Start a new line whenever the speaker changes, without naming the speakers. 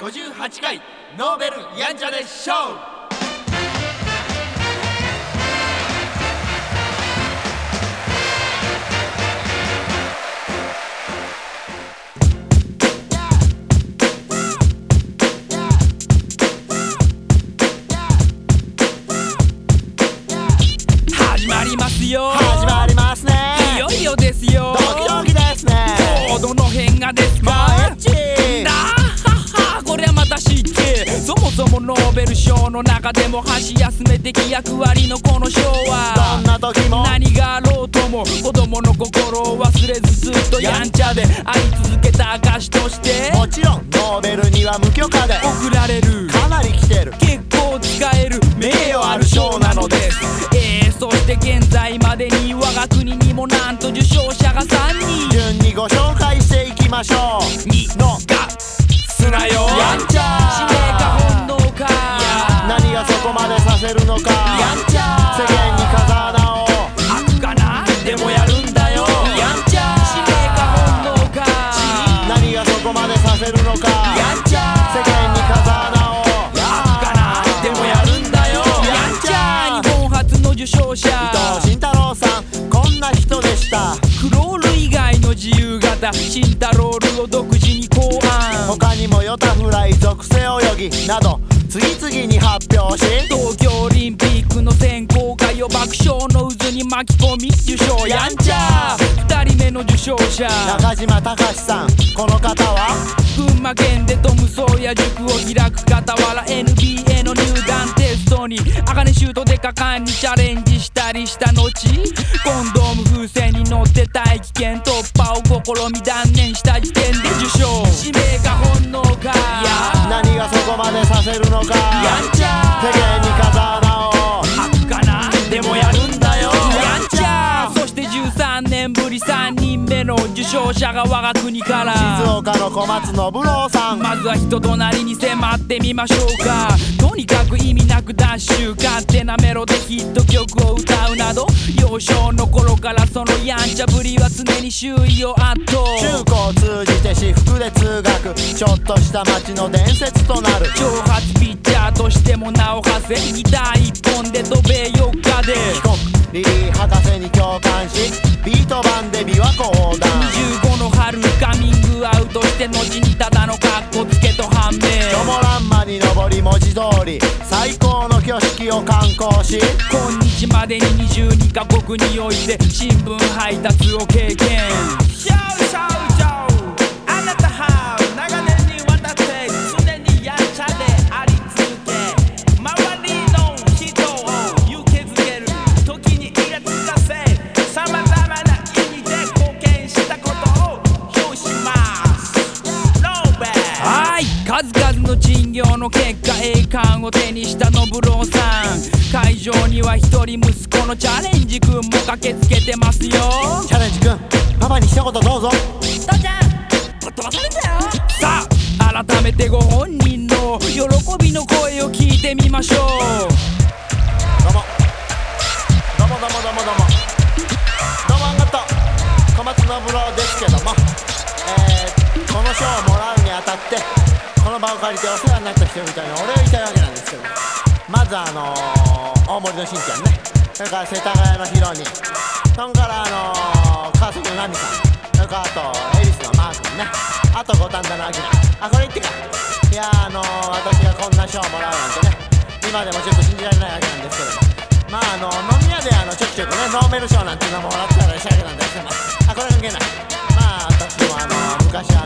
58回ノーベルやんちゃでショー。
始まりますよ。
始まりますね。
いよいよですよ。
ドキドキですね。
今日どの辺がですか。
エッチ
だははこりゃまた知って。そもそもノーベル賞の中でも箸休め的役割のこの賞は、
どんな時も
何があろうとも子供の心を忘れずずっとやんちゃであり続けた証として
もちろんノーベルには無許可で
贈られる、
かなり来てる
結構使える名誉ある賞なのです。そして現在までに我が国にもなんと受賞者が3人。
順にご紹介していきましょう。
2
の
がすなよ。
やんちゃ
使命か本能か、
何がそこまでさせるのか。
やんちゃ
世間に風穴を
開くかな、でもやるんだよ。やんちゃ使命か本能か、
何がそこまでさせるのか。
やんちゃ
世間に風穴を
開くかな、でもやるんだよ。やんちゃ日本初の受賞者
伊藤慎太郎さん、こんな人でした。
クロール以外の自由形慎太郎ルを独自に考案。
他にもヨタフライ属性泳ぎなど次々に発表し、
東京オリンピックの選考会を爆笑の渦に巻き込み受賞。やんちゃ2人目の受賞者
中島隆さん、この方は
群馬県でトムソーヤ塾を開く傍ら NBA の入団テストに茜シュートで果敢にチャレンジしたりした後、コンドーム風船に乗って大気圏突破を試み断念した時点で受賞。使命か本能か、
何がそこまでさせるのか。
やんちゃ
世間に風穴を
開くかな、でもやるんだよ。やんちゃそして13年ぶり3人目の受賞者が我が国から
静岡の小松信郎さん。
まずは人となりに迫ってみましょうか。とにかく意味なくダッシュ、勝手なメロでヒット曲を歌うなど、幼少の頃からそのやんちゃぶりは常に周囲を圧倒。
中高を通じて私服で通学、ちょっとした街の伝説となる
長髪ピッチャーとしても名を馳せ、ギター一本で渡米4日で
帰国、リリー博士に共感しビート版で琵琶湖横断。
25の春カミングアウトして後にただのカッコつけと判明。
チョモランマに登り文字通り最高の挙式を観光し、
今日までに22カ国において新聞配達を経験。
シャウシャウシャウ、あなたは長年にわたって常にやんちゃであり続け、周りの人を勇気づける、時にイラつかせ、さまざまな意味で貢献したことを表します。ノーベル。
はい、数々の珍業の結果栄冠を手にした信郎さん。会場には一人息子のチャレンジ君も駆けつけてますよ。
チャレンジ君、パパに一言どうぞ。
父ちゃんぶっ飛ばされたよ。
さあ改めてご本人の喜びの声を聞いてみましょう。
どうもどうもどうもどうもどうもどうもありがとう、小松信郎ですけども、この賞をもらうにあたってこの場を借りてお世話になった人々にお礼を言いたいわけなんですけど、まず大森のしんちゃんね、それから世田谷のヒロニー、そんから川崎のナミさん、それからあと恵比寿のマー君ね、あと五反田のアキナ、これ言ってか。いや私がこんな賞をもらうなんてね、今でもちょっと信じられないわけなんですけども、飲み屋でちょくちょくねノーベル賞なんていうのもらったらしいわけなんですけども、これ関係ない。私も昔